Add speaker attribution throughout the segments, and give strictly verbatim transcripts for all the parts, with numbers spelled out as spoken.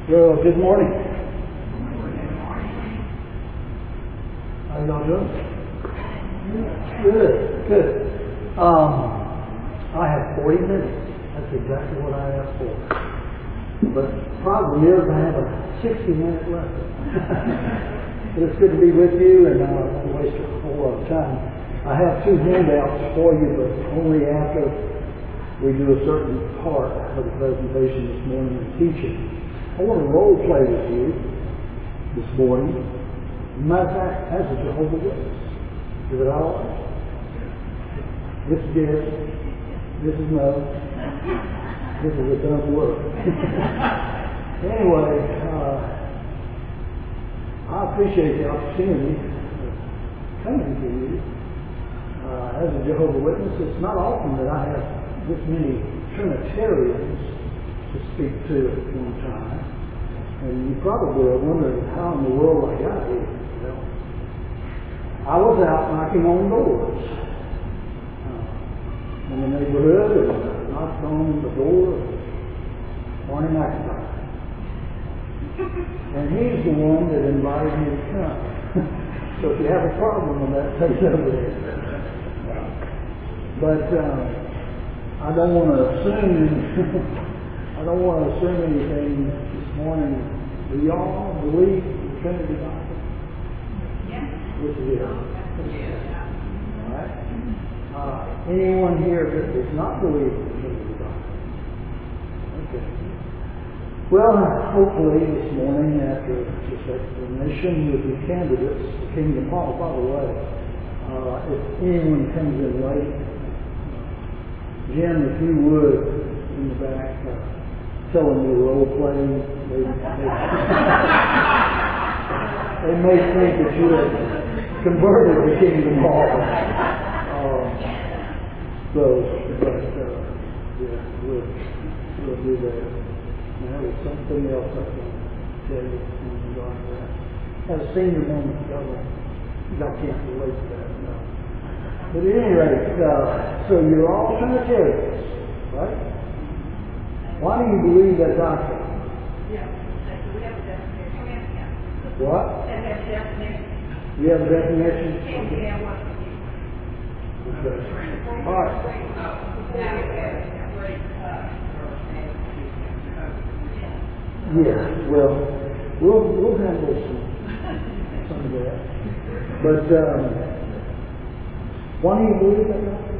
Speaker 1: Well, good morning. How y'all doing? Good, good. Um, I have forty minutes. That's exactly what I asked for. But the problem is I have a sixty minute lesson. But it's good to be with you, and I don't want to waste a whole lot of time. I have two handouts for you, but only after we do a certain part of the presentation this morning and teaching. I want to role play with you this morning. Matter of fact, as a Jehovah's Witness. Is it all right? This is yes. This is no. This is a dumb word. Anyway, uh, I appreciate the opportunity of coming to you. Uh, as a Jehovah's Witness, it's not often that I have this many Trinitarians to speak to at one time. And you probably are wondering how in the world I got here. Well, I was out knocking on doors uh, in the neighborhood, and I knocked on the door of Barney McIntyre. And he's the one that invited me to come. So if you have a problem with that, take it over there. But uh, I don't want to assume I don't want to assume anything this morning. Do y'all believe the Trinity Doctrine?
Speaker 2: Yeah.
Speaker 1: Yes, it is.
Speaker 2: Yeah.
Speaker 1: All right. Uh, anyone here that does not believe in the Trinity Doctrine? Okay. Well, hopefully this morning, after this explanation with the candidates for Kingdom Hall, by the way, uh, if anyone comes in late, Jim, if you would, in the back, uh, tell them you're role playing. They, they, they may think that you have converted to Kingdom Hall. Uh, so, but, uh, yeah, we'll, we'll do that. And there was something else I can tell you in regard to that. Had a senior moment ago. I can't relate to that, no. But at any rate, uh, so you're all Trinitarians, right? Why do you believe that doctrine?
Speaker 2: Yeah. We have a definition.
Speaker 1: What?
Speaker 2: We have a definition.
Speaker 1: You have a definition?
Speaker 2: Okay.
Speaker 1: Okay. All right. Yeah, well, we'll, we'll handle some, some of that. But, um, why do you believe that doctrine?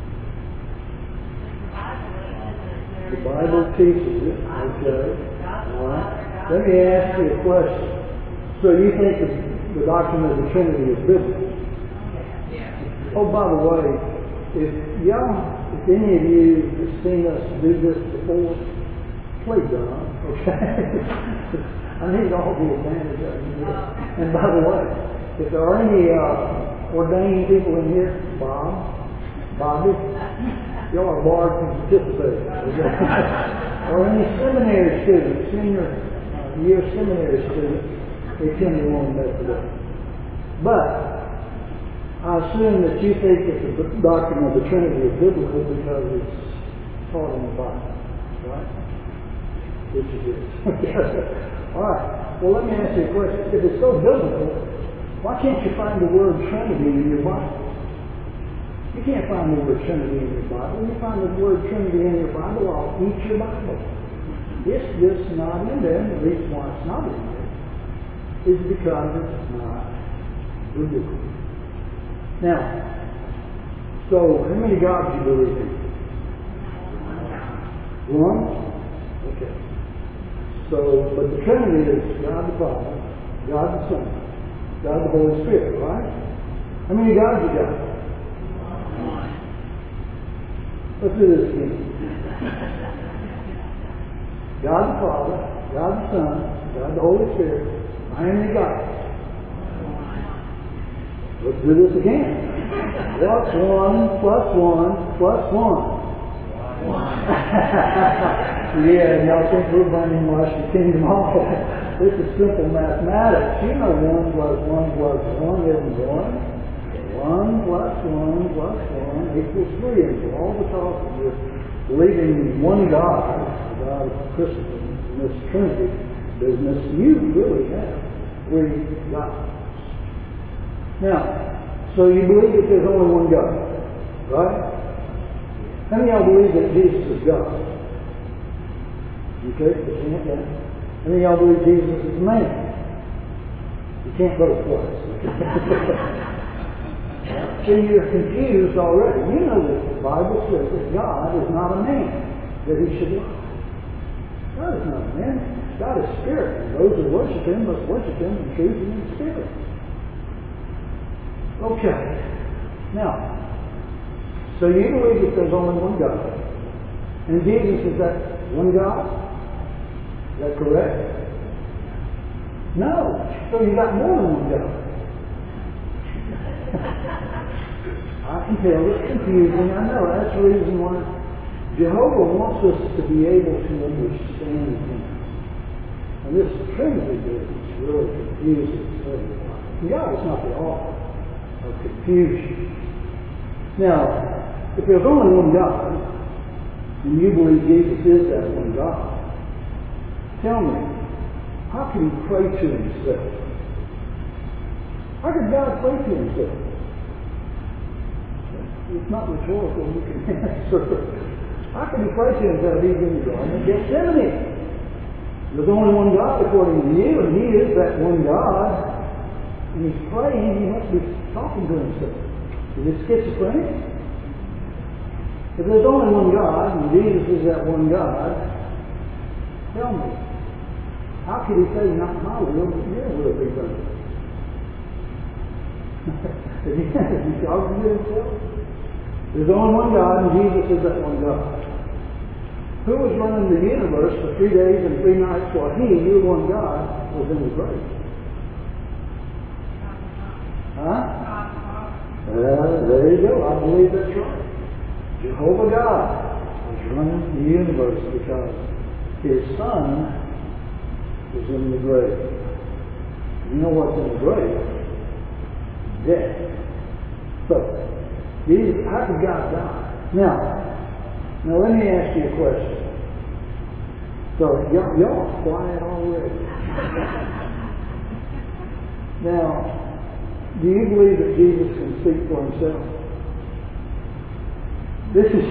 Speaker 1: The Bible teaches it. Okay. All right. Let me ask you a question. So you think the, the doctrine of the Trinity is biblical?
Speaker 2: Yeah.
Speaker 1: Oh, by the way, if y'all, if any of you have seen us do this before, please don't. Okay. I need all the advantage of it. And by the way, if there are any uh, ordained people in here, Bob, Bobby, y'all are barred from participating. Or any seminary students, senior uh, year seminary students, they tend to want to mess it up. But I assume that you think that the doctrine of the Trinity is biblical because it's taught in the Bible, right? Which it is. All right. Well, let me ask you a question. If it's so biblical, why can't you find the word Trinity in your Bible? You can't find the word Trinity in your Bible. You find the word Trinity in your Bible, I'll eat your Bible. It's just not in there, and the reason why it's not in there is because it's not biblical. Now, so how many gods do you believe in? One? Okay. So, but the Trinity is God the Father, God the Son, God the Holy Spirit, right? How many gods you got? Let's do this again. God the Father, God the Son, God the Holy Spirit. How many gods? Let's do this again. What's one plus one plus one? Yeah, and y'all think we're brainwashed the Kingdom Hall. This is simple mathematics. You know one plus one plus one isn't one. One plus one plus one equals three. And for all the talk of this believing in one God, the God of Christendom, in this Trinity, business, you really have three gods. Now, so you believe that there's only one God, right? How many of y'all believe that Jesus is God? Okay, you can't, yeah. How many of y'all believe Jesus is man? You can't both twice. See, you're confused already. You know that the Bible says that God is not a man, that he should lie. God is not a man. God is spirit, and those who worship him must worship him in truth and in spirit. Okay. Now, so you believe that there's only one God. And Jesus is that one God? Is that correct? No. So you got more than one God. I can tell it's confusing. I know. That's the reason why Jehovah wants us to be able to understand him. And this Trinity business really confuses everyone. God is not the author of confusion. Now, if there's only one God, and you believe Jesus is that one God, tell me, how can he pray to himself? How can God pray to himself? It's not rhetorical, you can answer. How can he pray to himself? He's in the Garden of Gethsemane. There's only one God according to you, and he is that one God. And he's praying, he must be talking to himself. Is it schizophrenic? If there's only one God, and Jesus is that one God, tell me, how could he say, not my will, but your will be done? Is he talking to himself? There's only one God, and Jesus is that one God. Who was running the universe for three days and three nights while he, your one God, was in the grave? Huh? Uh, there you go. I believe that's right. Jehovah God was running the universe because his son was in the grave. You know what's in the grave? Death. So, these, how could God die? Now, now let me ask you a question. So, y'all, y'all are quiet already. Now, do you believe that Jesus can speak for himself? This is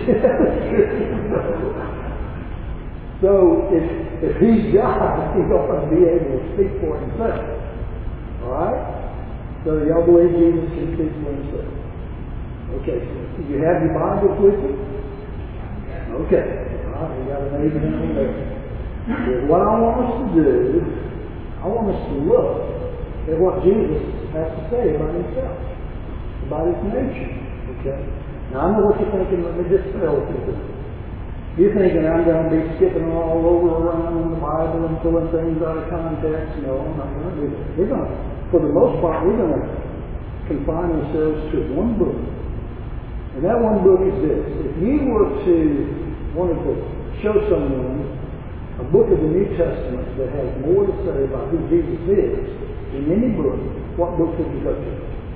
Speaker 1: so if if he's God, he's going to be able to speak for himself. Alright? So y'all believe Jesus can speak for himself. Okay, so you have your Bibles with you? Okay. Alright, we got an amen on there. But what I want us to do, I want us to look at what Jesus has to say about himself, about his nature. Okay? Now I know what you're thinking. Let me just spell it to you. You're thinking I'm going to be skipping all over around in the Bible and pulling things out of context. No, I'm not going to do that. We're going to, for the most part, we're going to confine ourselves to one book. And that one book is this. If you were to wanted to show someone a book of the New Testament that has more to say about who Jesus is in any book, what book would you go to?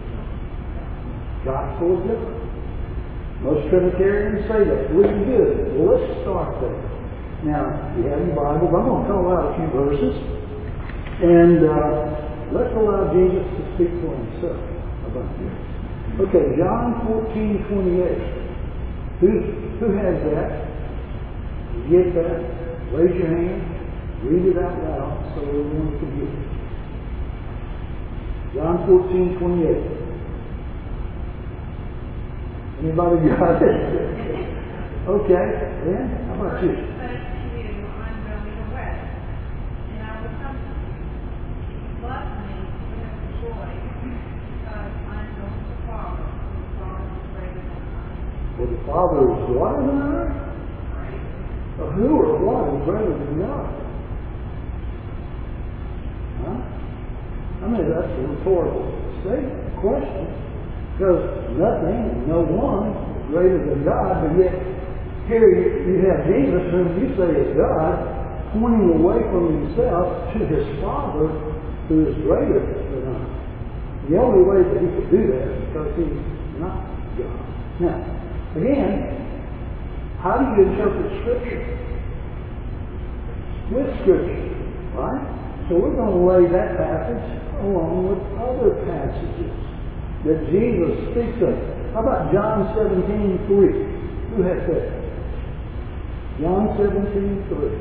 Speaker 1: Gospel of John. Most Trinitarians say that. Really good. Well, let's start there. Now, you have your Bibles. I'm going to call out a few verses. And uh, let's allow Jesus to speak for himself about this. Okay, John fourteen twenty-eight. Who, who has that? You get that? Raise your hand. Read it out loud so everyone can hear it. John fourteen twenty-eight. Anybody got it? Okay. Then, how about you? Well, the Father is greater than I? Well, who or what is greater than God? Huh? I mean, that's a rhetorical statement, question. Because nothing and no one is greater than God, but yet here you, you have Jesus, whom you say is God, pointing away from himself to his Father, who is greater than us. The only way that he could do that is because he's not God. Now, again, how do you interpret Scripture? With Scripture. Right? So we're going to lay that passage along with other passages that Jesus speaks of. How about John seventeen three? Who has that? John seventeen three.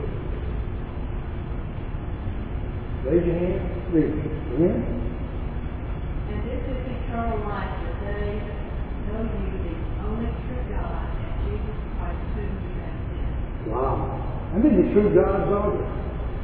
Speaker 1: Raise your hand. Read. Amen?
Speaker 2: And this is eternal life, that they know you, the only true God, and Jesus Christ, whom you have sent.
Speaker 1: Wow. How many true gods are there?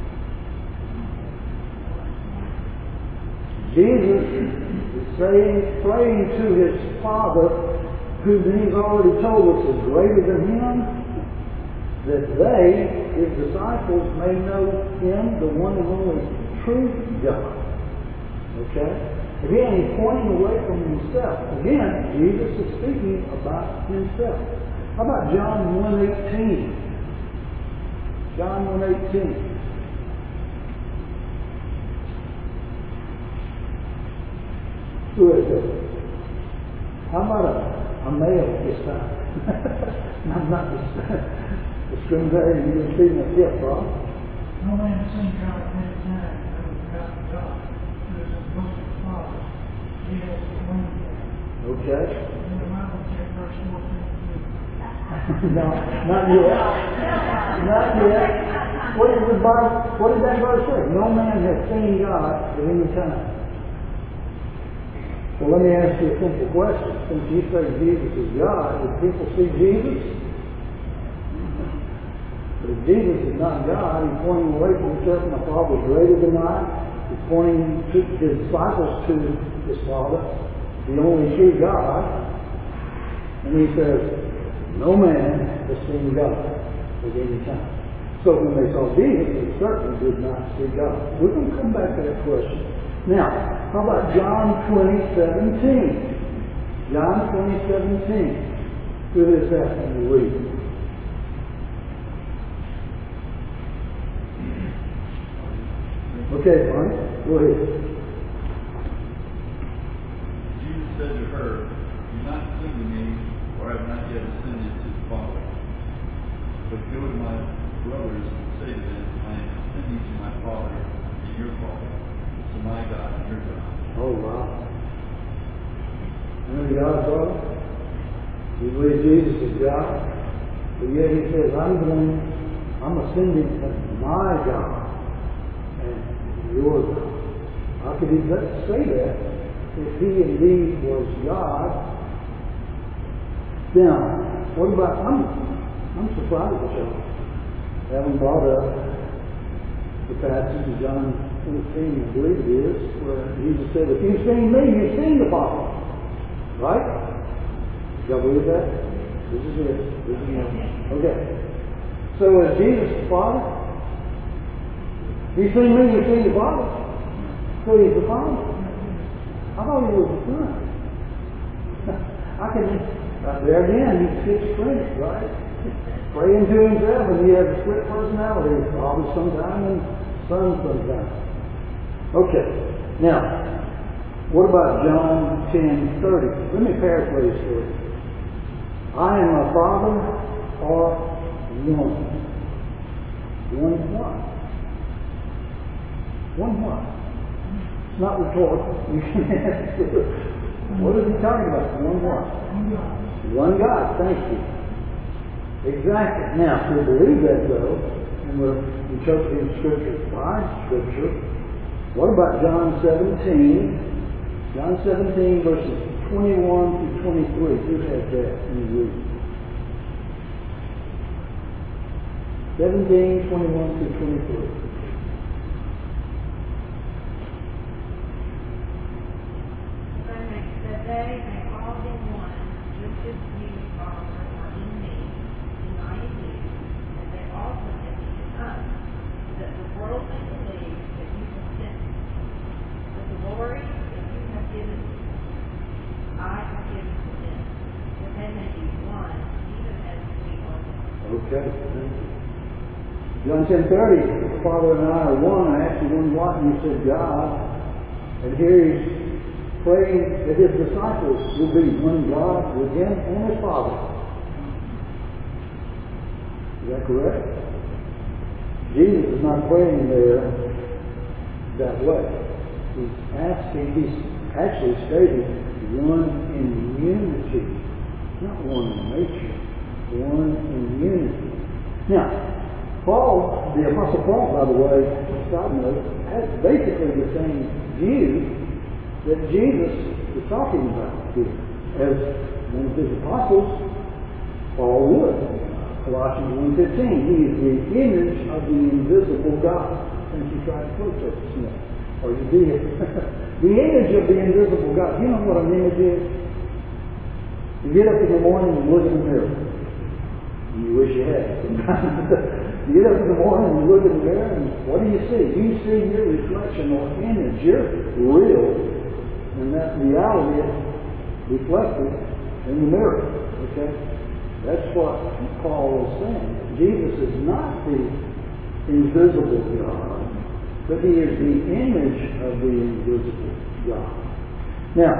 Speaker 1: Jesus is saying, praying to his Father, who he's already told us is greater than him, that they, his disciples, may know him, the one and only true God. Okay? Again, he's pointing away from himself. Again, Jesus is speaking about himself. How about John one eighteen? John one eighteen. Who is it? How about a, a male this time? I'm not discriminating. You're speaking of gift, Bob.
Speaker 3: No man has seen God at any time, no God God, who is the most Father. He has the one God.
Speaker 1: Okay.
Speaker 3: In the Bible, check verse fourteen.
Speaker 1: No, not yet. Not yet. What did the Bible, what did that verse say? No man has seen God at any time. So let me ask you a simple question. Since you say Jesus is God, did people see Jesus? But if Jesus is not God, he's pointing away from himself and the Father greater than I. He's pointing to his disciples to his Father, the only true God. And he says, no man has seen God at any time. So when they saw Jesus, they certainly did not see God. We're going to come back to that question. Now, how about John twenty seventeen? John twenty seventeen. Who is that in the read? Okay, Barney, go ahead.
Speaker 4: Jesus said to her, do not cling to me, for I have not yet ascended to the Father. But go to my brothers and say to them, I am ascending to my Father and your Father, to my God and your God.
Speaker 1: Oh, wow. Remember God's Father? You believe Jesus is God? But yet he says, I'm going, I'm ascending to my God and your God. How could he say that if he indeed was God? Now, what about, I'm, I'm surprised at y'all having brought up the passage of John fourteen, I believe it is, where Jesus said, if you've seen me, you've seen the Father. Right? Y'all believe that? This is it. This is it. Okay. So is Jesus the Father? You've seen me, you've seen the Father. So he's the Father. I thought he was the Son. I can, uh, there again, he's schizophrenic, right? Praying to himself, and he has a split personality. Father sometime and Son sometime. Okay. Now, what about John ten thirty? Let me paraphrase for you. I and my Father are one. One what? One what? It's not rhetorical. You can answer. What is he talking about? One what? One God. Thank you. Exactly. Now, if we believe that, though, and we're interpreting Scripture by Scripture, what about John seventeen? John seventeen, verses twenty-one to twenty-three. Who has that in the read? seventeen, twenty-one to twenty-three.
Speaker 2: That they may all be one, just as you, Father, are in me, and I in you, and they also may be in us, that the world may believe that you have sent me. But the glory that you have given me, I have given to them, that they may be one, even as we are one.
Speaker 1: Okay. Thank you. John ten thirty, the Father and I are one. I asked you one what, and you said God. And here he's praying that his disciples will be one God with him and his Father. Is that correct? Jesus is not praying there that way. He's asking, he's actually stating one in unity, not one in nature, one in unity. Now, Paul, the Apostle Paul, by the way, side note, has basically the same view that Jesus is talking about here as one of his apostles, Paul would. Colossians one fifteen, he is the image of the invisible God. I think you tried to quote that this morning. Or you did. The image of the invisible God. You know what an image is? You get up in the morning and look in the mirror. You wish you had sometimes. You get up in the morning and you look in the mirror and what do you see? You see your reflection or image. You're real. And that reality is reflected in the mirror. Okay? That's what Paul is saying. Jesus is not the invisible God, but he is the image of the invisible God. Now,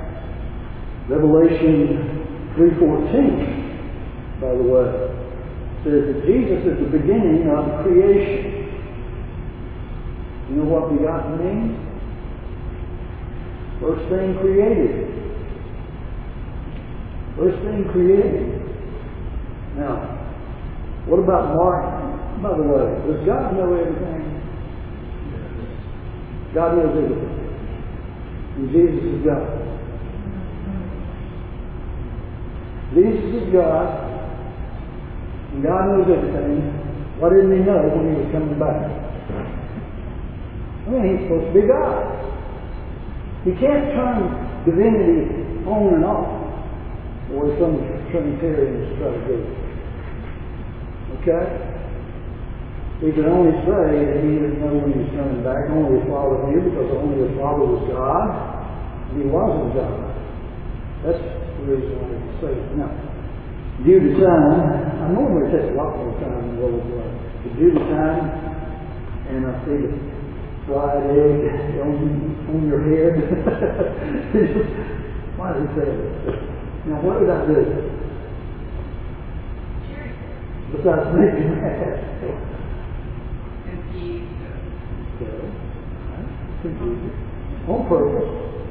Speaker 1: Revelation three fourteen, by the way, says that Jesus is the beginning of creation. You know what begotten means? First thing created. First thing created. Now, what about Mark? By the way, does God know everything? God knows everything. And Jesus is God. Jesus is God. And God knows everything. Why didn't he know when he was coming back? I mean, he's supposed to be God. He can't turn divinity on and off, or some Trinitarians try to do. Okay? He can only say that he didn't know when he was coming back. Only his Father knew, because only his Father was God. And he wasn't God. That's the reason why he can say it. Now, due to time, I normally take a lot more time than what it was. But due to time, and I see the fried egg on, on your head. Why did he say that? Now, what did I do? Besides making that.
Speaker 2: Confused.
Speaker 1: Okay. Confused. On purpose.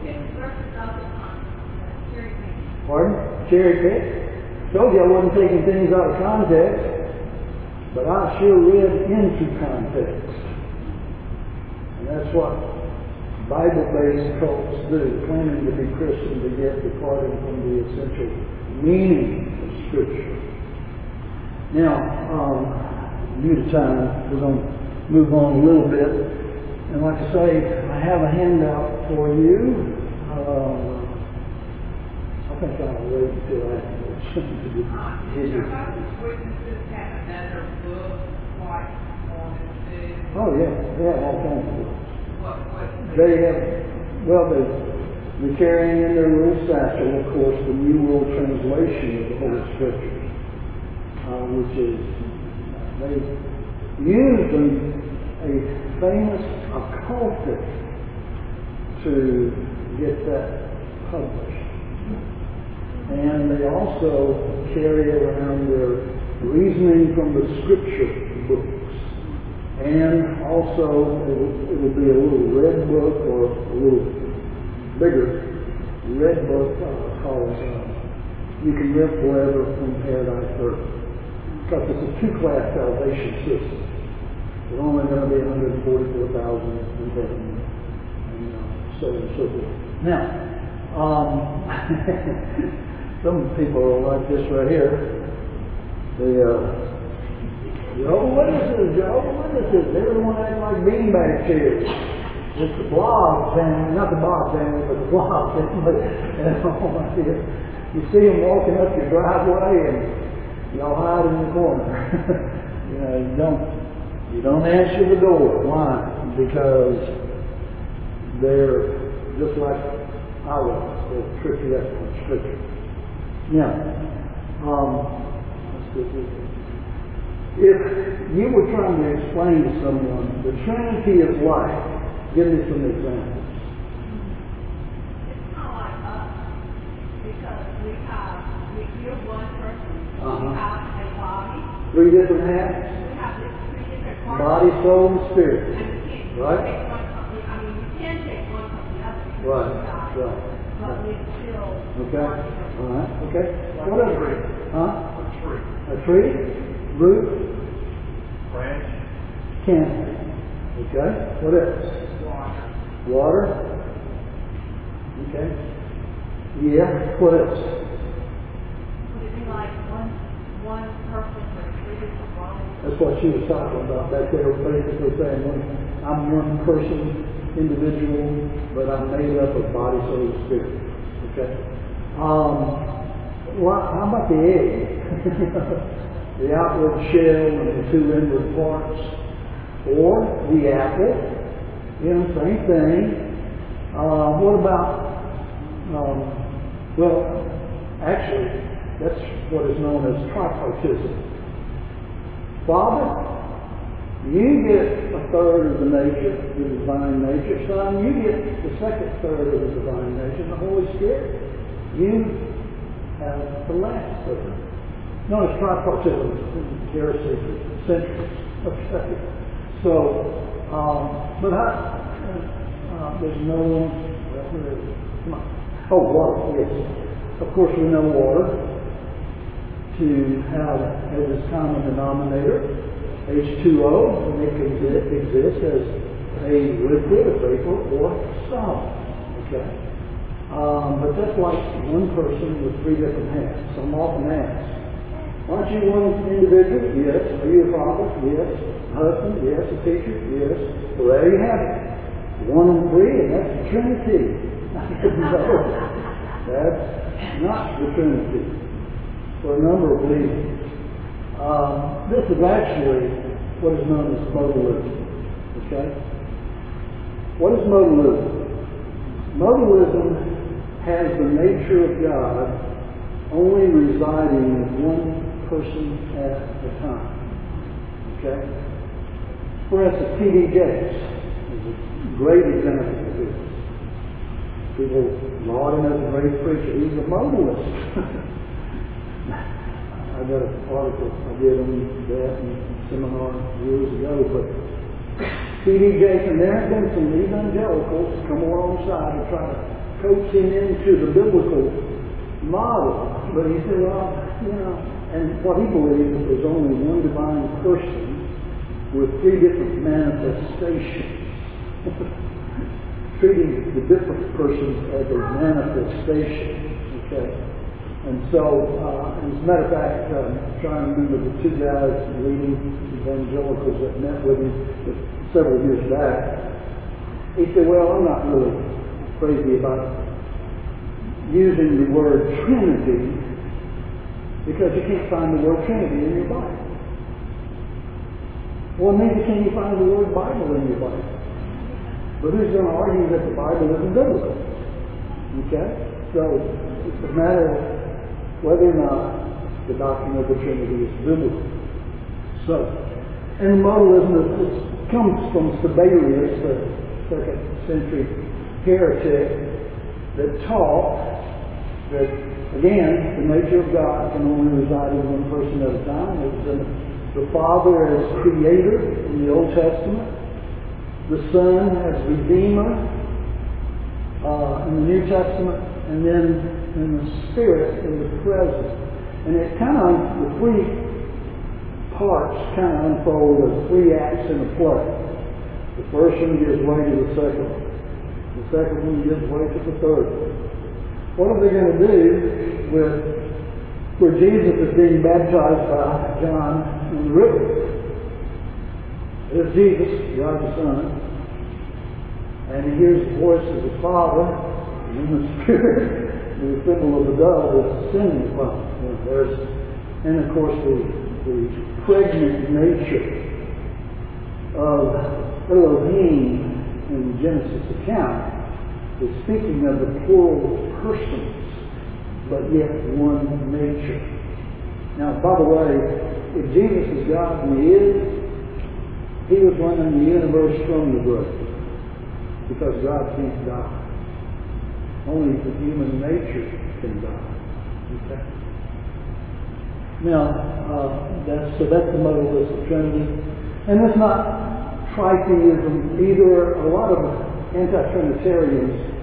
Speaker 1: Pardon? Cherry pick? Told you I wasn't taking things out of context, but I sure read into context. And that's what Bible-based cults do, claiming to be Christian, but yet departing from the essential meaning of Scripture. Now, um, due to time, we're going to move on a little bit. And like I say, I have a handout for you. Uh, I think I'll wait until afterwards.
Speaker 2: Did your Jehovah's Witnesses have another book like Mormons do?
Speaker 1: Oh, yeah. They have all kinds of books.
Speaker 2: What, what?
Speaker 1: They have, well, they, they're carrying in their little satchel, of course, the New World Translation of the Holy Scriptures, uh, which is, they used an, a famous occultist to get that published. And they also carry around their reasoning from the Scripture books. And also, it will, it will be a little red book or a little bigger red book uh, called uh, You Can Live Forever from Paradise Earth. Because it's a two-class salvation system. There's only going to be one hundred forty-four thousand in heaven, and uh, so on and so forth. Now, um, some people are like this right here. The uh, Jehovah's Witnesses, Jehovah's Witnesses, everyone acting like beanbag chairs. It's the Blog family, not the Bob family, but the Blog family. You see them walking up your driveway and y'all hide in the corner. You know, you don't, you don't answer the door. Why? Because they're just like I was. They'll trick you up on Scripture. Now, um, if you were trying to explain to someone the Trinity of life, give me some examples.
Speaker 2: It's kind of like us, because we have, we, you're one person.
Speaker 1: Uh-huh.
Speaker 2: We have a body.
Speaker 1: Three different halves.
Speaker 2: We have this three different parts.
Speaker 1: Body, soul, and spirit.
Speaker 2: And we can't
Speaker 1: Right?
Speaker 2: take one from the
Speaker 1: Right,
Speaker 2: died.
Speaker 1: right.
Speaker 2: But we still.
Speaker 1: Okay, all right, okay.
Speaker 5: Like
Speaker 1: What
Speaker 5: a
Speaker 1: else?
Speaker 5: tree.
Speaker 1: Huh?
Speaker 5: A tree.
Speaker 1: A tree? Root?
Speaker 5: Branch.
Speaker 1: Canopy. Okay. What else?
Speaker 5: Water.
Speaker 1: Water? Okay. Yeah. What else?
Speaker 2: Would it be like one, one person with three different bodies?
Speaker 1: That's what she was talking about back there, basically saying, when I'm one person, individual, but I'm made up of body, soul, and spirit. Okay? Um, well, how about the egg? The outward shell and the two inward parts. Or the apple. You know, same thing. Uh, what about, um, well, actually, that's what is known as tripartism. Father, you get a third of the nature, the divine nature. Son, you get the second third of the divine nature. The Holy Spirit, you have the last third. No, it's tripartism. Heresy, centuries. Okay. So, um, but I, uh, there's no, well, where is it? Come on. Oh, water, yes. Of course, we know water to have as its common denominator H two O, and it can exist, exist as a liquid, a vapor, or solid. Okay? Um, but that's like one person with three different hats. So I'm often asked, aren't you one individual? Yes. Are you a father? Yes. A husband? Yes. A teacher? Yes. Well, there you have it. One and three, and that's the Trinity. No, that's not the Trinity. For a number of reasons. Um, this is actually what is known as modalism. Okay? What is modalism? Modalism has the nature of God only residing in one person at a time. Okay? For instance, T D Jakes is a great example of this. People laud him as a great preacher. He's a modalist. I got an article I did on that in a seminar years ago, but T D Jakes, and there have been some evangelicals come alongside to try to coach him into the biblical model. But he said, well, you know, and what he believes is there's only one divine person with three different manifestations. Treating the different persons as a manifestation. Okay? And so, uh, as a matter of fact, uh, I'm trying to remember the two guys leading evangelicals that met with him several years back. He said, well, I'm not really crazy about using the word Trinity because you can't find the word Trinity in your Bible. Well, neither can you find the word Bible in your Bible. But who's going to argue that the Bible isn't biblical? Okay? So, it's a matter of whether or not the doctrine of the Trinity is biblical. So, and modalism is, comes from Sabellius, the second century heretic, that taught that, again, the nature of God can only reside in one person at a time. It was in the Father as creator in the Old Testament, the Son as redeemer uh, in the New Testament, and then in the Spirit in the present. And it kind of, the three parts kind of unfold as three acts in a play. The first one gives way to the second one. The second one gives way to the third one. What are they going to do with where Jesus is being baptized by John in the river? There's Jesus, God the Son, and he hears the voice of the Father and in the Spirit. The symbol of the dove is ascending upon it. You know, there's, and of course, the, the pregnant nature of Elohim in the Genesis account is speaking of the plural persons, but yet one nature. Now, by the way, if Jesus is God, and he is, he was running the universe from the grave, because God can't die. Only the human nature can die. Okay. Now, uh, that's so that's the modalist of Trinity, and it's not tritheism either. A lot of anti-Trinitarians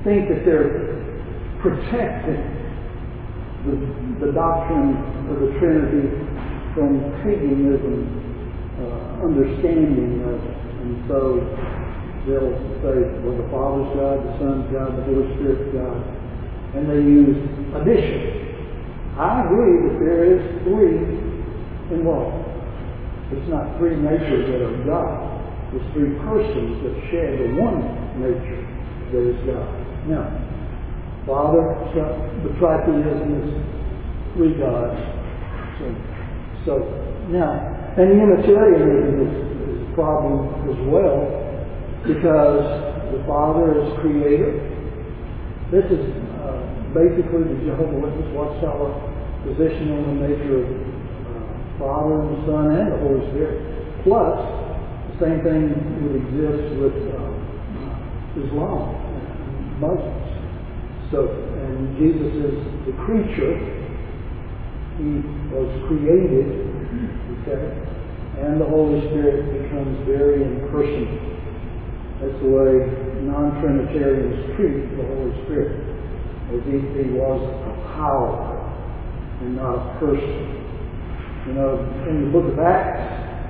Speaker 1: think that they're protecting the, the doctrine of the Trinity from paganism uh, understanding of it. And so they'll say, well, the Father's God, the Son's God, the Holy Spirit's God. And they use addition. I agree that there is three involved. It's not three natures that are God. It's three persons that share the one nature that is God. Now, Father, Son, the tritheism is three gods. So, so now, and Unitarianism is, is a problem as well, because the Father is creator. This is uh, basically the Jehovah's Witness Watchtower position on the nature of uh, Father and the Son and the Holy Spirit. Plus, the same thing would exist with uh, Islam and Muslims. So, and Jesus is the creature. He was created, okay? And the Holy Spirit becomes very impersonal. That's the way non-Trinitarians treat the Holy Spirit, as if he was a power and not a person. You know, in the book of Acts,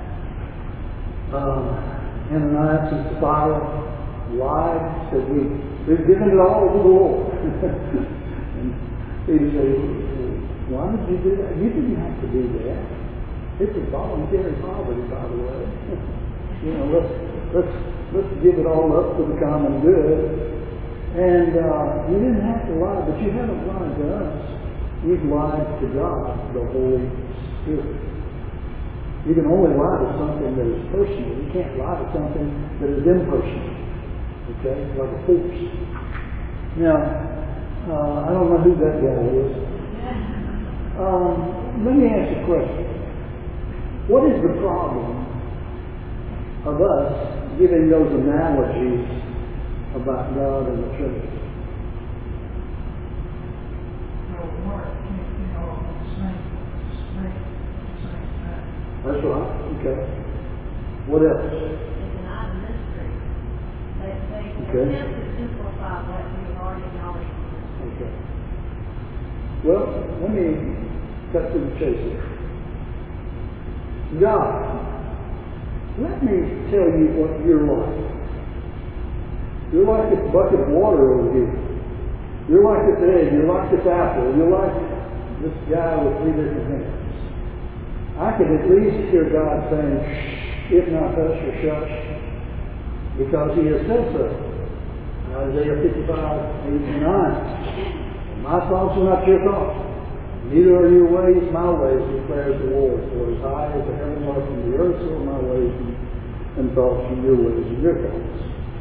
Speaker 1: um, Ananias and Sapphira lied, said, we, we've given it all to the Lord. And Peter said, why did you do that? You didn't have to do that. It's a voluntary poverty, by the way. You know, let's let's let's give it all up for the common good. And uh, you didn't have to lie, but you haven't lied to us. You've lied to God, the Holy Spirit. You can only lie to something that is personal. You can't lie to something that is impersonal. Okay? Like a horse. Now, uh, I don't know who that guy is. Um, let me ask you a question. What is the problem of us giving those analogies about God and the Trinity?
Speaker 3: Well, Mark can't be all at the same, same, same time.
Speaker 1: That's right. Okay. What else?
Speaker 2: It's not a mystery. They, they
Speaker 1: Okay.
Speaker 2: attempt to simplify what we've already acknowledged.
Speaker 1: Okay. Well, let me cut to the chase here. God, let me tell you what you're like. You're like this bucket of water over here. You're like this egg. You're like this apple. You're like this guy with three different hands. I could at least hear God saying, shh, if not hush or shush, because he has said so. Isaiah fifty-five, eight and nine. My thoughts are not your thoughts. Neither are your ways my ways, declares the Lord. For as high as the heaven are from the earth, so are my ways and, and thoughts from your ways and your thoughts.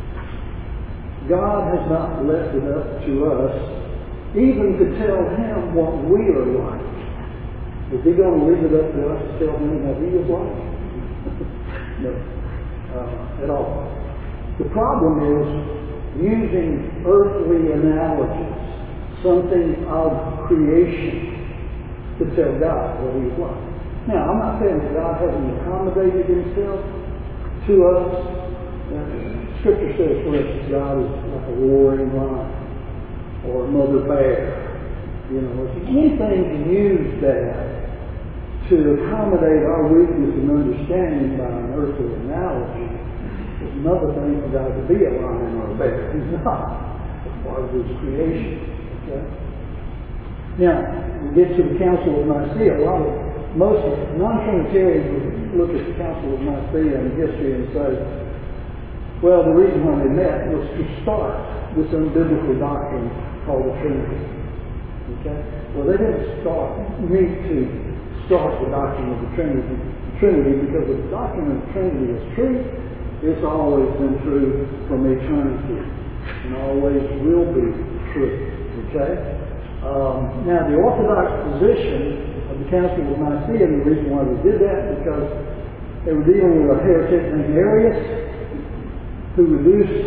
Speaker 1: God has not left it up to us even to tell him what we are like. Is he going to leave it up to us to tell him what he is like? No, uh, at all. The problem is using earthly analogies, something of creation, to tell God what he's like. Now, I'm not saying that God hasn't accommodated himself to us. Scripture says, for instance, God is like a roaring lion or a mother bear. You know, if anything can use that to accommodate our weakness and understanding by an earthly analogy, it's another thing for God to be a lion or a bear. He's not. It's part of his creation. Okay? Now, we get to the Council of Nicaea. A lot of, most non-Trinitarians would look at the Council of Nicaea and history and say, well, the reason why they met was to start this unbiblical doctrine called the Trinity. Okay? Well, they didn't start, meet to start the doctrine of the Trinity, Trinity because the doctrine of the Trinity is true. It's always been true from eternity and always will be true. Okay? Um, now, the Orthodox position of the Council of Nicaea, and the reason why they did that, because they were dealing with a heretic named Arius, who reduced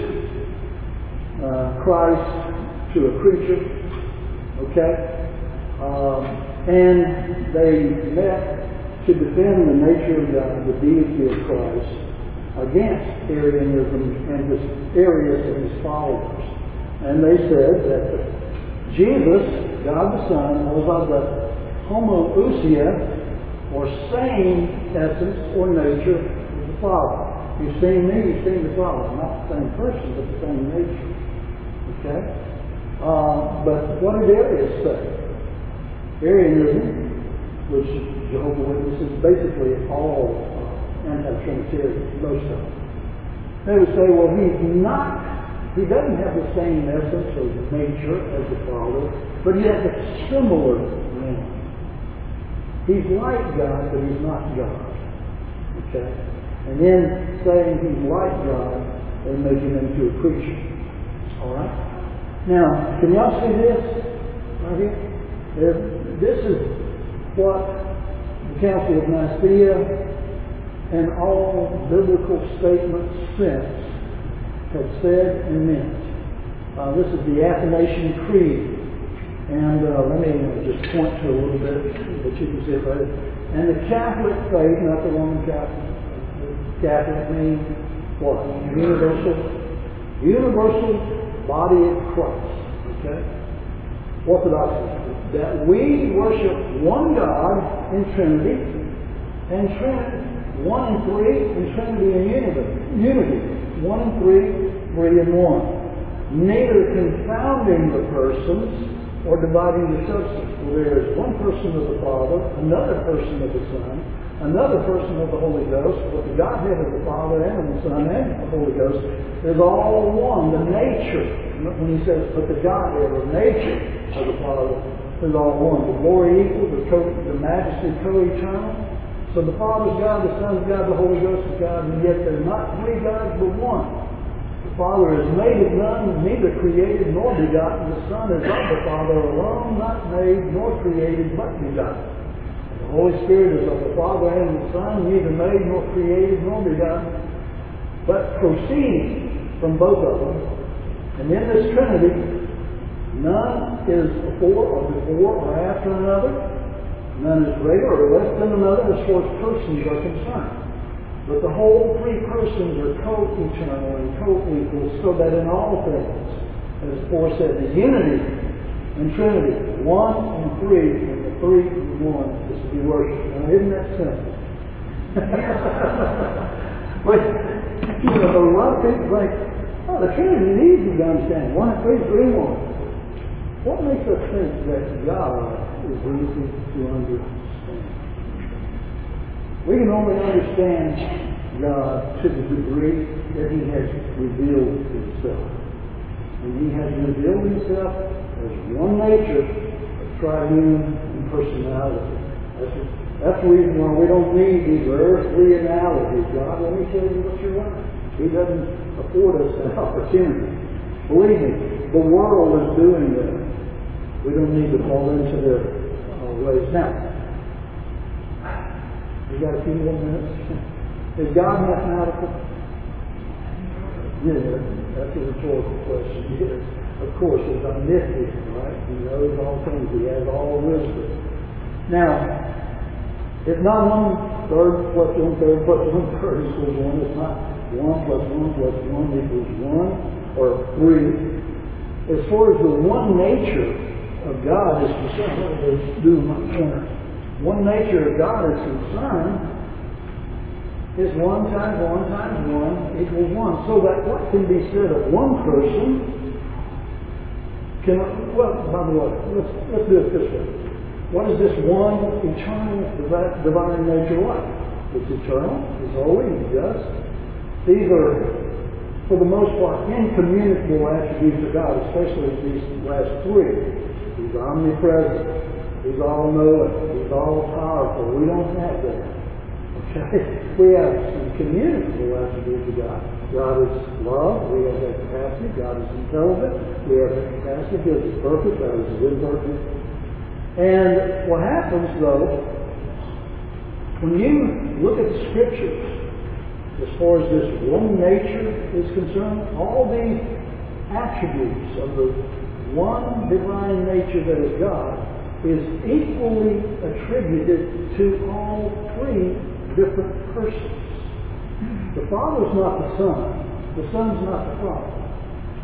Speaker 1: uh, Christ to a creature. Okay? Um, and they met to defend the nature of God, the deity of Christ, against Arianism and his Arius and his followers. And they said that Jesus, God the Son, was of the homoousia, or same essence or nature of the Father. You've seen me, you've seen the Father. Not the same person, but the same nature. Okay? Uh, but what did Arius say? Arianism, which Jehovah's Witnesses, basically all uh, anti-Trinitarians, most of them. They would say, well, he's not, he doesn't have the same essence or nature as the Father, but he has a similar one. He's like God, but he's not God. Okay? And then saying he's like God, they make him into a creature. Alright? Now, can y'all see this right here? There, this is what the Council of Nicaea and all biblical statements since have said and meant. Uh, this is the Athanasian Creed. And uh, let me just point to a little bit that you can see it right. And the Catholic faith, not the Roman Catholic. Catholic means what? Universal. Universal body of Christ. Okay? Orthodoxy. That we worship one God in Trinity, and Trinity, one in three, and Trinity in unity. Unity. One in three, three in one. Neither confounding the persons or dividing the substance. For there is one person of the Father, another person of the Son, another person of the Holy Ghost, but the Godhead of the Father and of the Son and the Holy Ghost is all one. The nature, when he says, but the Godhead or nature of the Father is all one. The glory equal, the, co- the majesty co-eternal. So the Father's God, the Son's God, the Holy Ghost is God, and yet they're not three gods but one. The Father is made of none, neither created nor begotten. The Son is of the Father alone, not made nor created but begotten. The Holy Spirit is of the Father and the Son, neither made nor created nor begotten, but proceeding from both of them. And in this Trinity, none is before or before or after another. None is greater or less than another as far as persons are concerned. But the whole three persons are co-eternal and co-equal, so that in all things, as Paul said, the unity and Trinity, one and three, and the three and one is to be worshipped. Now, isn't that simple? But, you know, a lot of people think, oh, the Trinity is easy to understand. One and three, three and one. What makes us think that God is easy to understand? We can only understand God to the degree that He has revealed Himself. And He has revealed Himself as one nature of triune personality. That's, that's the reason why we don't need these earthly analogies. God, let me tell you what you're like. He doesn't afford us that opportunity. Believe me, the world is doing that. We don't need to fall into their uh, ways. Now, we got a few more minutes. Is God mathematical? Yeah, that's a rhetorical question. Yes, of course, he's omniscient, right? He knows all things. He has all wisdom. Now, it's not one third plus one third plus one third equals one. It's not one plus one plus one equals one or three. As far as the one nature of God is concerned, let me just do my corner. One nature of God is concerned is one times one times one equals one. So that what can be said of one person can, well, by the way, let's, let's do it this way. What is this one eternal divine nature like? It's eternal, it's holy, it's just. These are, for the most part, incommunicable attributes of God, especially these last three. He's omnipresent. He's all-knowing. He's all-powerful. We don't have that. Okay? We have some communicable attributes of God. God is love. We have that capacity. God is intelligent. We have that capacity. God is perfect. God is imperfect. And what happens, though, when you look at the Scriptures, as far as this one nature is concerned, all these attributes of the one divine nature that is God is equally attributed to all three different persons. The Father's not the Son. The Son's not the Father.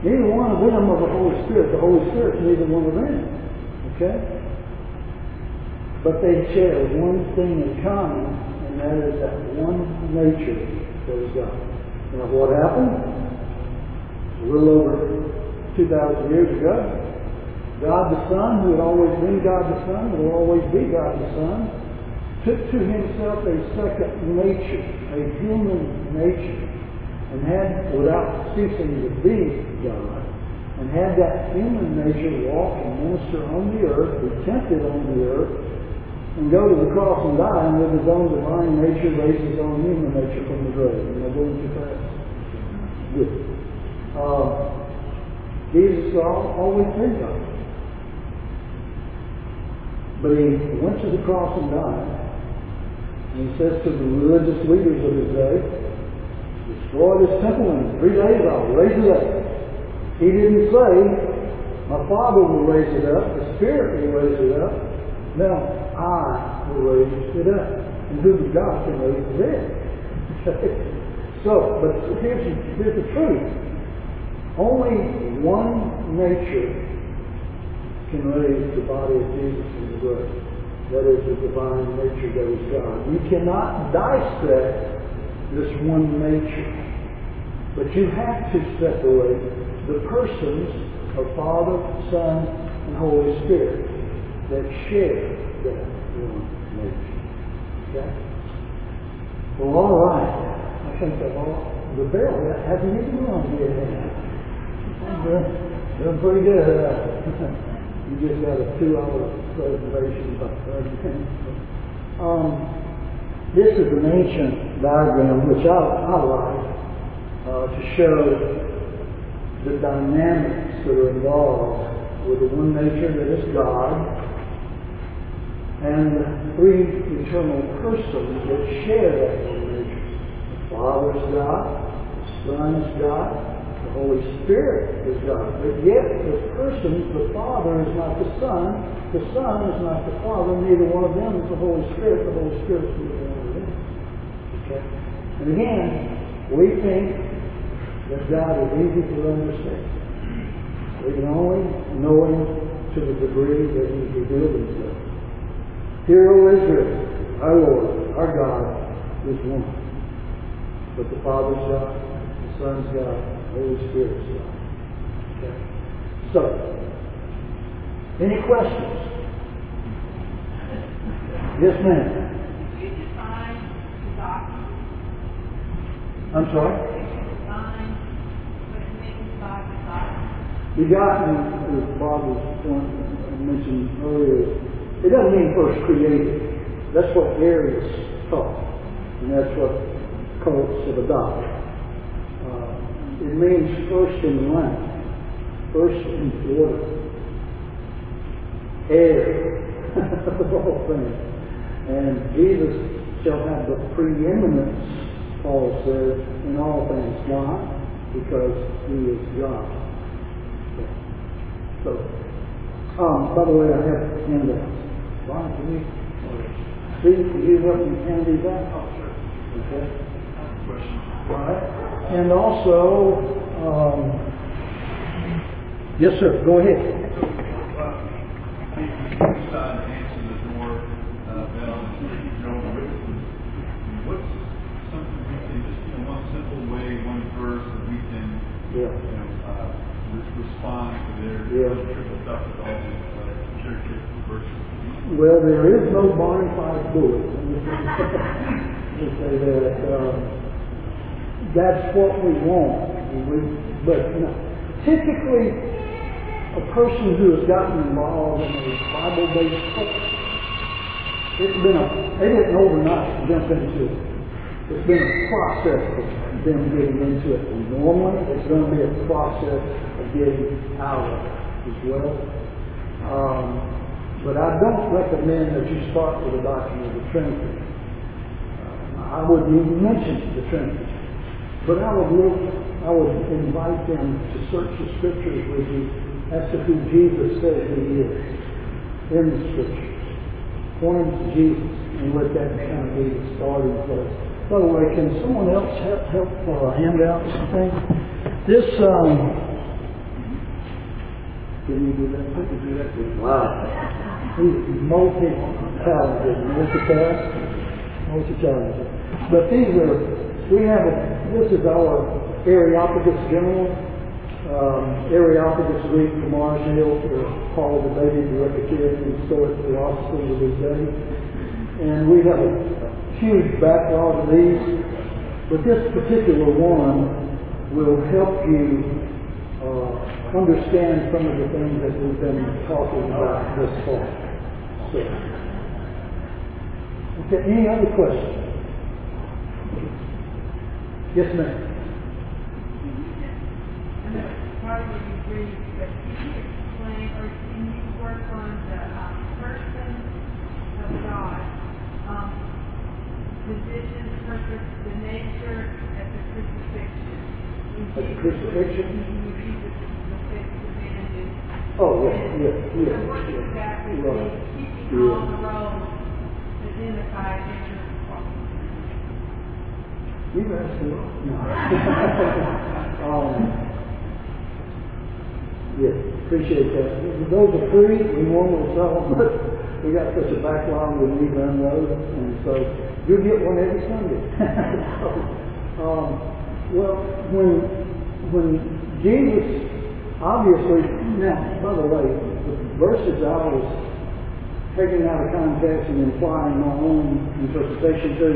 Speaker 1: Neither one of them are the Holy Spirit. The Holy Spirit's neither one of them. Okay? But they share one thing in common, and that is that one nature that is God. Now what happened? A little over two thousand years ago, God the Son, who had always been God the Son, will always be God the Son, took to himself a second nature, a human nature, and had, without ceasing to be God, and had that human nature walk and minister on the earth, be tempted on the earth, and go to the cross and die, and with his own divine nature raise his own human nature from the grave. Am I going too fast? Good. Uh, Jesus has always been God. But he went to the cross and died. And he says to the religious leaders of his day, destroy this temple in three days, I'll raise it up. He didn't say, my Father will raise it up, the Spirit will raise it up. No, I will raise it up. And who but God can raise the dead? Okay? So, but here's, here's the truth. Only one nature can raise the body of Jesus from the grave. That is the divine nature that is God. You cannot dissect this one nature. But you have to separate the persons of Father, Son, and Holy Spirit that share that one nature. Okay? Well, all right. I think that all the bell hasn't even rung yet. I'm doing, doing pretty good. Uh, you just got a two-hour presentation about everything. Um, this is an ancient diagram which I, I like uh, to show the dynamics that are involved with the one nature that is God and the three eternal persons that share that one nature. The Father is God, the Son is God, the Holy Spirit is God. But yet, the persons, the Father is not the Son, the Son is not the Father, neither one of them is the Holy Spirit, the Holy Spirit is neither one of them. Okay? And again, we think that God is easy to understand. We can only know Him to the degree that He revealed Himself. Hear, O Israel, our Lord, our God is one. But the Father's God, the Son's God, the Holy Spirit's God. Okay? So, any questions? Yes, ma'am.
Speaker 2: Could you define begotten?
Speaker 1: I'm sorry?
Speaker 2: Could you define what it means by begotten?
Speaker 1: Begotten, as Bob was mentioned earlier, it doesn't mean first created. That's what Arius taught, and that's what cults have adopted. Uh, it means first in rank, first in order, heir of all things. And Jesus shall have the preeminence, Paul says, in all things. Why? Because He is God. Okay. So, um, by the way, I have handouts. Ron, can you, Steve, can you help me hand these out?
Speaker 4: Oh, sure.
Speaker 1: Okay.
Speaker 4: Question.
Speaker 1: All right. And also, um, yes, sir, go ahead.
Speaker 4: Uh, you decide to answer the door uh, bell and you know the witnesses. What's something we can just, you know, one simple way, one verse that we can,
Speaker 1: Yeah.
Speaker 4: you know, uh, re- respond to their
Speaker 1: Yeah.
Speaker 4: triple stuff with all these uh, church verses?
Speaker 1: Well, there is no bona-fide bullet. Let me say that. Um, that's what we want. We, but you know, typically, a person who has gotten involved in a Bible-based course, it's been a, they didn't overnight jump into it. It's been a process of them getting into it. And normally, it's going to be a process of getting out of it as well. Um, But I don't recommend that you start with the doctrine of the Trinity. Uh, I wouldn't even mention the Trinity. But I would look, I would invite them to search the Scriptures with you as to who Jesus says He is in the Scriptures. Point them to Jesus and let that kind of be the starting place. By the way, can someone else help, help for a handout or something? This, um, Can you do that? I can do that too. Wow. He's multi-talented, multi-task, multi-talented. But these are, we have a, this is our Areopagus General. Um, Areopagus Greek from Mars Hill, for Paul debated the Epicurean and Stoic philosophers of his day. And we have a, a huge backlog of these, but this particular one will help you uh, understand some of the things that we've been talking about this far. So, okay, any other questions? Yes, ma'am.
Speaker 2: Probably agree, but can you explain or can you work on the um, person of God, um, position, purpose, the nature at the crucifixion?
Speaker 1: At the crucifixion?
Speaker 2: When Jesus was face demanded.
Speaker 1: Oh, yeah, yeah, yeah.
Speaker 2: So what exactly is
Speaker 1: Right.
Speaker 2: keeping
Speaker 1: Yeah.
Speaker 2: all the roles identified in your cross?
Speaker 1: You've asked me. No. um, Yeah, appreciate that. Those are free, we normally sell them, but we got such a backlog we need to unload, and so you get one every Sunday. so, um, well, when when Jesus, obviously, now, by the way, the verses I was taking out of context and implying my own interpretation to,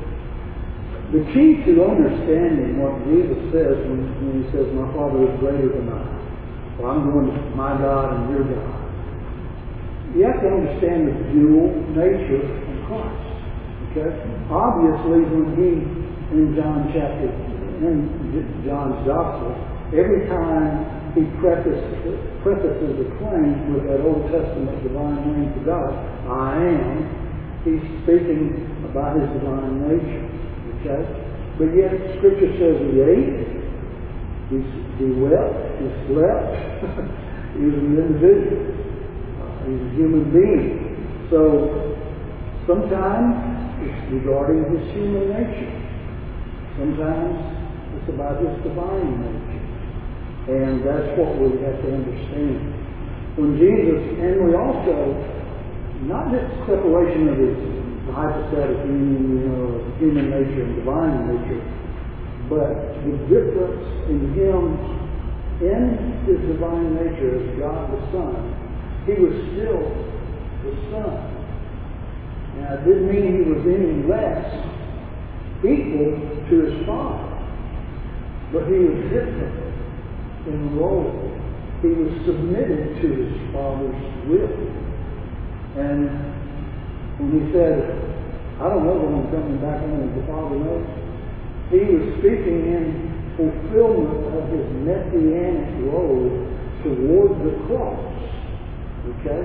Speaker 1: the key to understanding what Jesus says when, when he says, "My Father is greater than I," well, I'm going to my God and your God. You have to understand the dual nature of Christ. Okay? Obviously, when he, in John chapter, in John's Gospel, every time he prefaces, prefaces a claim with that Old Testament divine name for God, I am, he's speaking about his divine nature. Okay? But yet, Scripture says he ate, He, he wept, he slept, he was an individual, uh, he was a human being. So sometimes it's regarding his human nature. Sometimes it's about his divine nature. And that's what we have to understand. When Jesus, and we also, not just separation of his hypostatic union, you know, human nature and divine nature, but the difference in him, in his divine nature as God the Son, he was still the Son. Now, it didn't mean he was any less equal to his Father, but he was different in role. He was submitted to his Father's will. And when he said, I don't know when I'm coming back home, the Father knows, he was speaking in fulfillment of his messianic role toward the cross. Okay?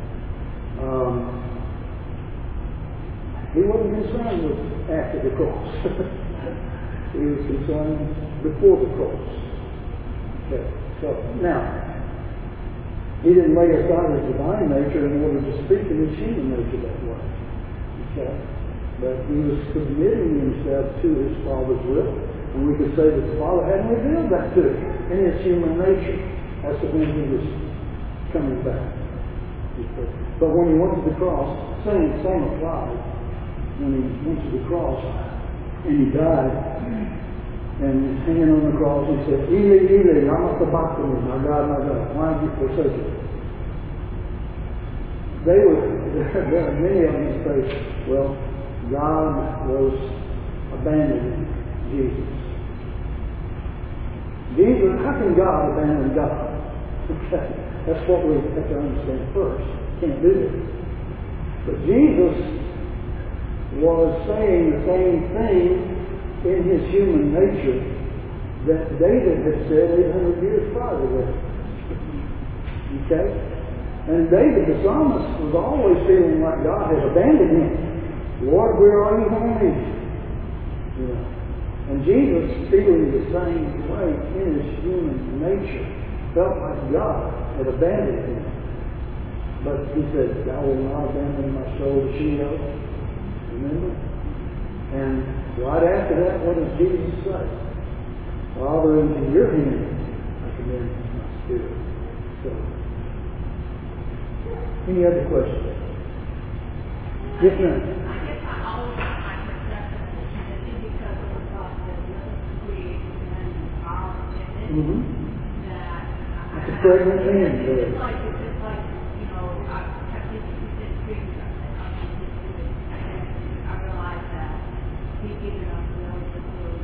Speaker 1: Um, he wasn't concerned with after the cross. He was concerned before the cross. Okay. So, now, he didn't lay aside his divine nature in order to speak in his human nature that way. Okay? But he was submitting himself to his Father's will. And we could say that the Father hadn't revealed that to him in his human nature. That's when he was coming back. But when he went to the cross, same, same applied. When he went to the cross and he died, and he's hanging on the cross, he said, Eli, Eli, lama sabachthani, my God, my God, why have you forsaken me? They were, there are many of them say, well, God was abandoning Jesus. Jesus, how can God abandon God? Okay, that's what we have to understand first. Can't do that. But Jesus was saying the same thing in his human nature that David had said eight hundred years prior to that. Okay? And David, the psalmist, was always feeling like God had abandoned him. Lord, where are you when I need you? Yeah. And Jesus, feeling the same way in his human nature, felt like God had abandoned him. But he said, "Thou wilt not abandon my soul to Sheol." Remember? And right after that, what does Jesus say? Father, into your hands I commend my spirit. So Any other questions? Yes, ma'am.
Speaker 2: I guess I always have my perception that it's because of the thought that we and our and
Speaker 1: Mm-hmm.
Speaker 2: that
Speaker 1: It's a pregnant man.
Speaker 2: it's just like it's just like, you know, I have this this dream that I I realize that he given us really the clue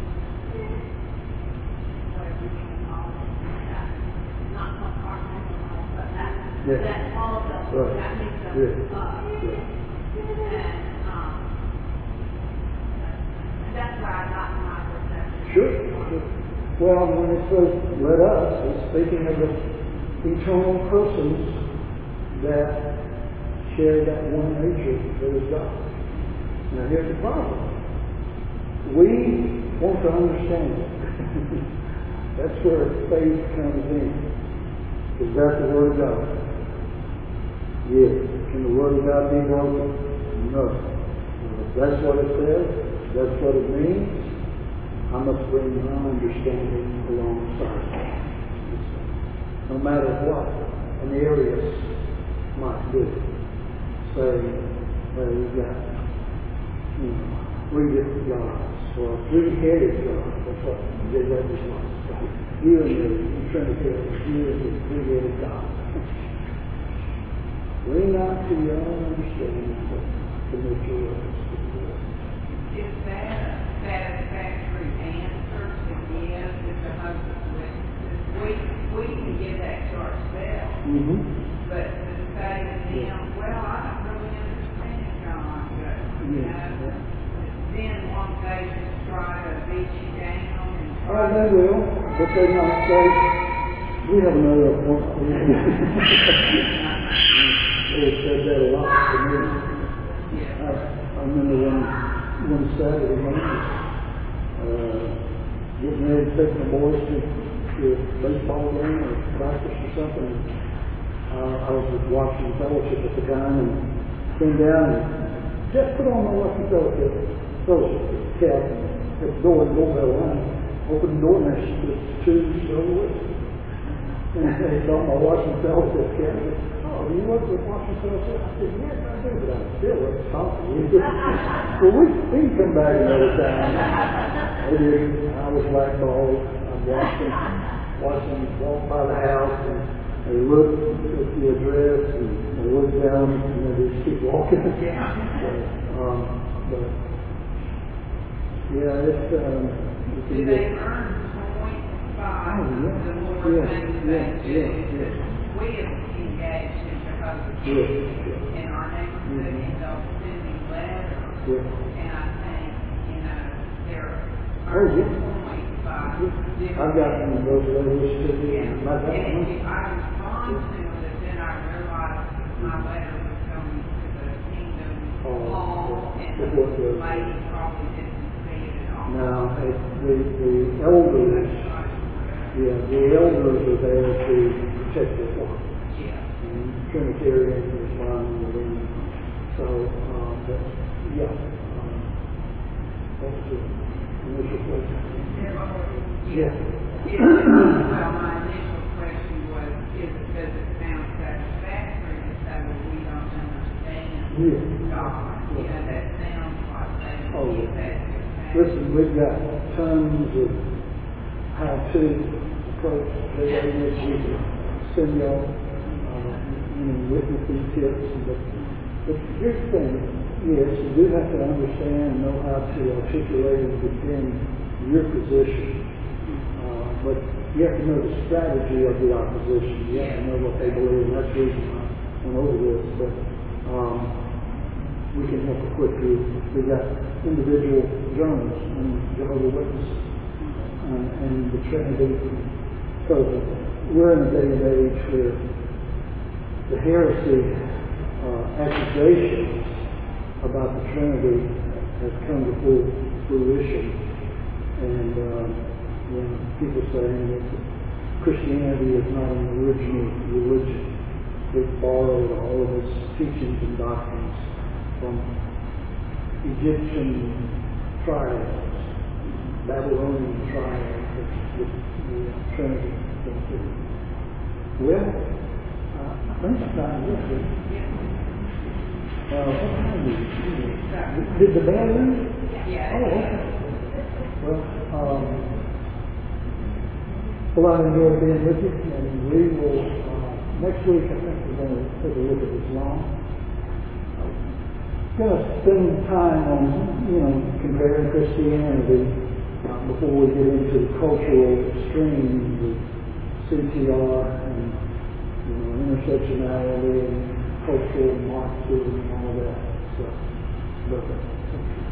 Speaker 2: whatever you can call it, that not compartmentalized, but that
Speaker 1: Yes.
Speaker 2: that all of us
Speaker 1: Right.
Speaker 2: that makes us
Speaker 1: Yes.
Speaker 2: us.
Speaker 1: Yes.
Speaker 2: And um, that's where I got my perception.
Speaker 1: Sure. Sure. Well, when it says let us, it's speaking of the eternal persons that share that one nature that is God. Now here's the problem. We want to understand it. That's where faith comes in. Is that the Word of God? Yes. Can the Word of God be broken? No. If that's what it says, that's what it means, I must bring my understanding alongside it. No matter what an Arius might do. Say, well, we've got, you know, three different gods, or three-headed God. That's what J W was like. You and the Trinitarian, you and the three-headed God. Lean not to your own understanding, but commit your ways to the Lord.
Speaker 6: Is that a satisfactory answer to give to Jehovah's Witnesses? We, we can give that to ourselves,
Speaker 1: Mm-hmm.
Speaker 6: but to say to them, well, I don't really understand God, but, you
Speaker 1: Yes.
Speaker 6: know, then won't they just try to beat you down and
Speaker 1: Oh,
Speaker 6: try
Speaker 1: they will, but they might say, we have another appointment. They said that a lot to me. I, I remember one, one Saturday morning, uh, getting ready to take my boys to, to a baseball game or practice or something. Uh, I was just watching fellowship at the time and came down and just put on my watching fellowship, fellowship cap and at the door and doorbell rang. Opened the door and there's the two still with me. And they saw my watching fellowship cap. Oh, do you work with watching fellowship? I said, yes, I do, but I still work talking with you. Well, we, we can come back another time. They did. I was blackballed. I watched them, watched them walk by the house and they looked at the address and they looked down and they just keep walking. So, um, but, yeah, it's, um, it's
Speaker 6: do they earn points by
Speaker 1: Oh, yeah.
Speaker 6: the more
Speaker 1: Yeah,
Speaker 6: things
Speaker 1: yeah,
Speaker 6: they do?
Speaker 1: yeah, yeah.
Speaker 6: We have engaged in Jehovah's
Speaker 1: Yeah,
Speaker 6: Witnesses
Speaker 1: yeah.
Speaker 6: in our neighborhood,
Speaker 1: Mhm.
Speaker 6: and they'll send me letters.
Speaker 1: Yeah.
Speaker 6: And I think, you know, they're
Speaker 1: Oh,
Speaker 6: earning
Speaker 1: yeah.
Speaker 6: points by doing
Speaker 1: I've got one of those letters to do.
Speaker 6: Yeah,
Speaker 1: My God.
Speaker 6: and if I respond to it, then I realize my letter was going to the Kingdom
Speaker 1: Oh,
Speaker 6: Hall,
Speaker 1: yeah.
Speaker 6: and
Speaker 1: That's
Speaker 6: the
Speaker 1: what the-
Speaker 6: lady probably didn't see it at all.
Speaker 1: Now, it, the, the elders, yeah, the elders are there to protect the flock.
Speaker 6: Yeah.
Speaker 1: And Trinitarians respond to them. So, uh, but, yeah, um, that's the initial question.
Speaker 6: Yeah. It- Well, my initial question was, is, does it sound satisfactory to say, well, we don't understand
Speaker 1: Yeah.
Speaker 6: God? You know, that sounds like they
Speaker 1: Oh,
Speaker 6: would
Speaker 1: yeah.
Speaker 6: give that to us.
Speaker 1: Listen, we've got tons of how-to approach that we can send y'all, uh, you know, witnessing tips. But, but here's the thing, yes, you do have to understand and know how to articulate and defend your position. Uh, but you have to know the strategy of the opposition. You have to know what they believe, and that's the reason I went over this. But um, we can help equip you. We've got individual journals and Jehovah's Witnesses uh, and the Trinity. So we're in a day and age where the heresy uh, accusations about the Trinity have come to full fruition. And um, you know, people saying that Christianity is not an original religion. It borrowed all of its teachings and doctrines from Egyptian tribes, Babylonian tribes, the, the, the Trinity. Well, I think it's nine years.
Speaker 6: Yes.
Speaker 1: Uh, what time is it? Did the band leave?
Speaker 6: Yeah.
Speaker 1: Oh, okay. Well, um, well, I enjoyed being with you, and we will, uh, next week, I think we're going to take a look at Islam. Going to spend time on, you know, comparing Christianity uh, before we get into the cultural extremes of C T R and, you know, intersectionality and cultural Marxism and all that stuff. But, uh,